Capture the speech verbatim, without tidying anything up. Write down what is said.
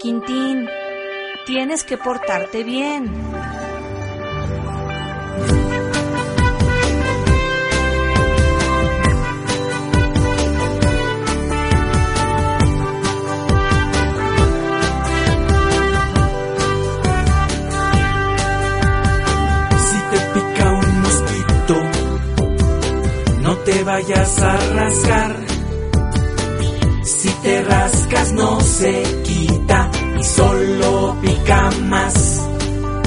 Tintín, tienes que portarte bien. Si te pica un mosquito, no te vayas a rascar. Si te rascas no se quita y solo pica más.